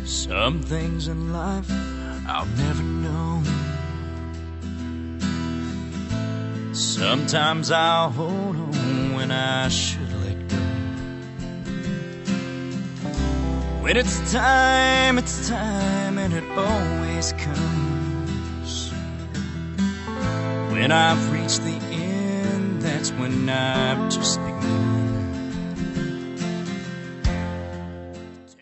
Some things in life I'll never know. Sometimes I'll hold on when I should let go. When it's time, and it always comes. When I've reached the end, that's when I've just begun.